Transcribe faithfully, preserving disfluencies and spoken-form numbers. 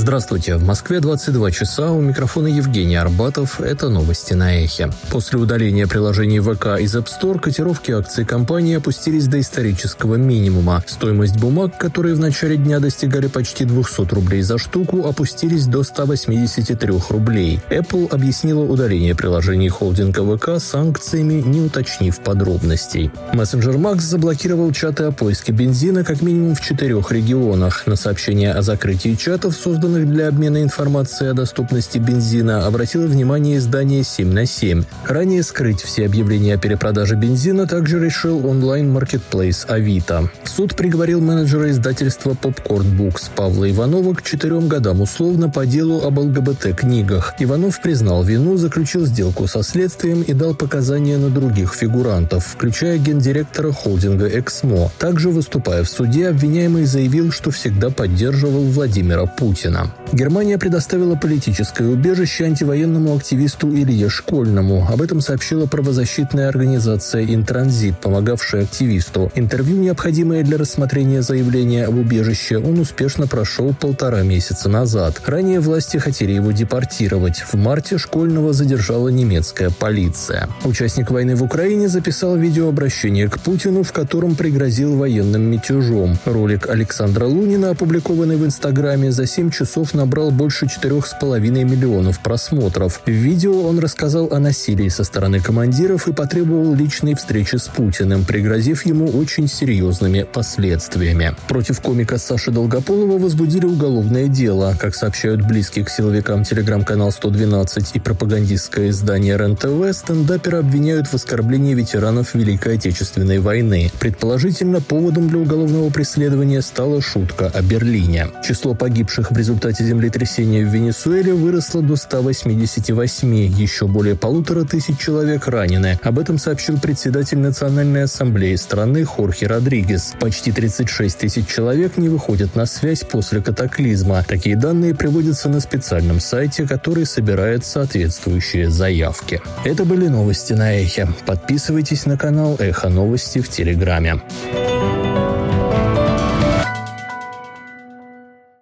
Здравствуйте, в Москве двадцать два часа, у микрофона Евгений Арбатов, это новости на Эхе. После удаления приложений ВК из App Store котировки акций компании опустились до исторического минимума. Стоимость бумаг, которые в начале дня достигали почти двухсот рублей за штуку, опустились до ста восьмидесяти трёх рублей. Apple объяснила удаление приложений холдинга ВК санкциями, не уточнив подробностей. Мессенджер Макс заблокировал чаты о поиске бензина как минимум в четырех регионах. На сообщение о закрытии чатов, созданных для обмена информацией о доступности бензина, обратило внимание издание семь на семь. Ранее скрыть все объявления о перепродаже бензина также решил онлайн-маркетплейс Авито. Суд приговорил менеджера издательства Popcorn Books Павла Иванова к четырем годам условно по делу об ЛГБТ-книгах. Иванов признал вину, заключил сделку со следствием и дал показания на других фигурантов, включая гендиректора холдинга «Эксмо». Также, выступая в суде, обвиняемый заявил, что всегда поддерживал Владимира Путина. Германия предоставила политическое убежище антивоенному активисту Илье Школьному. Об этом сообщила правозащитная организация «Интранзит», помогавшая активисту. Интервью, необходимое для рассмотрения заявления об убежище, он успешно прошел полтора месяца назад. Ранее власти хотели его депортировать. В марте Школьного задержала немецкая полиция. Участник войны в Украине записал видеообращение к Путину, в котором пригрозил военным мятежом. Ролик Александра Лунина, опубликованный в Инстаграме, за семь часов набрал больше четырех с половиной миллионов просмотров. В видео он рассказал о насилии со стороны командиров и потребовал личной встречи с Путиным, пригрозив ему очень серьезными последствиями. Против комика Саши Долгополова возбудили уголовное дело. Как сообщают близкие к силовикам телеграм-канал сто двенадцать и пропагандистское издание РЕН-ТВ, стендапера обвиняют в оскорблении ветеранов Великой Отечественной войны. Предположительно, поводом для уголовного преследования стала шутка о Берлине. Число погибших в результате землетрясения в Венесуэле выросло до ста восьмидесяти восьми. Еще более полутора тысяч человек ранены. Об этом сообщил председатель Национальной ассамблеи страны Хорхе Родригес. Почти тридцать шесть тысяч человек не выходят на связь после катаклизма. Такие данные приводятся на специальном сайте, который собирает соответствующие заявки. Это были новости на Эхе. Подписывайтесь на канал Эхо Новости в Телеграме.